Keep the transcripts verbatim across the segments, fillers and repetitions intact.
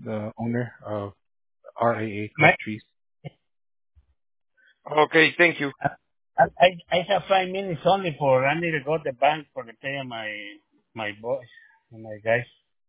the owner of R A A My, Cut Trees. Okay, thank you. I, I I have five minutes only for I need to go to the bank for the pay of my my boys and my guys.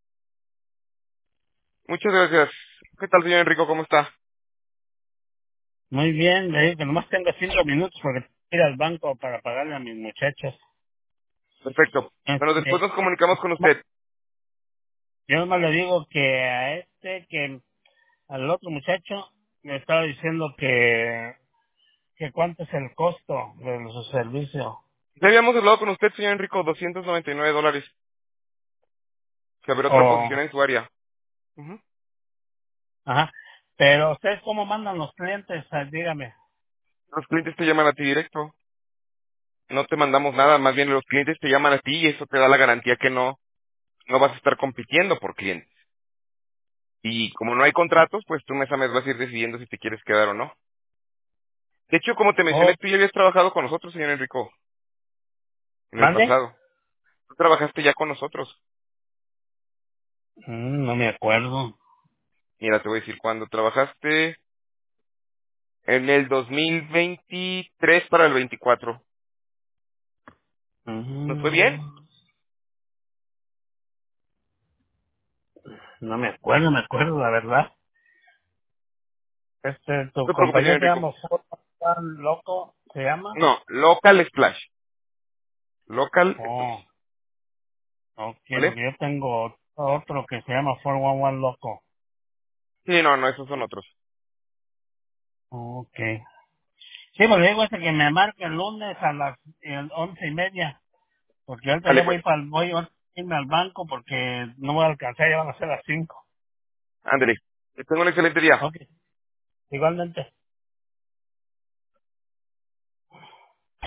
Muchas gracias. ¿Qué tal, señor Enrico? ¿Cómo está? Muy bien, le digo que nomás tengo cinco minutos porque tengo que ir al banco para pagarle a mis muchachos. Perfecto. Bueno, después Este, nos comunicamos con usted. yo nomás le digo que a este, que al otro muchacho me estaba diciendo que, que cuánto es el costo de su servicio. Ya habíamos hablado con usted, señor Enrico, doscientos noventa y nueve dólares. Que habrá otra O, posición en su área. Ujú. ajá. Pero ustedes cómo mandan los clientes. Ah, dígame. Los clientes te llaman a ti directo. No te mandamos nada, más bien los clientes te llaman a ti y eso te da la garantía que no, no vas a estar compitiendo por clientes. Y como no hay contratos, pues tú mes a mes vas a ir decidiendo si te quieres quedar o no. De hecho, como te Oh, mencioné, tú ya habías trabajado con nosotros, señor Enrico, en el ¿mande? pasado. Tú trabajaste ya con nosotros. Mm, no me acuerdo. Mira, te voy a decir cuándo trabajaste. En el dos mil veintitrés para el veinticuatro. ¿Nos fue bien? Mm, no me acuerdo, me acuerdo, la verdad. Este, No tu te preocupes, compañía señor se Enrico. llama Ford One Loco, ¿se llama? No, Local Splash. Local Splash. Oh, ok, ¿Vale? porque yo tengo otro que se llama Ford One One Loco. Sí, no, no, esos son otros. Ok. Sí, pues le digo este que me marque el lunes a las eh, once y media, porque ahorita Vale, ya pues. voy para voy a irme al banco porque no voy a alcanzar, ya van a ser las cinco. Ándale. Que tenga un excelente día. Ok, igualmente.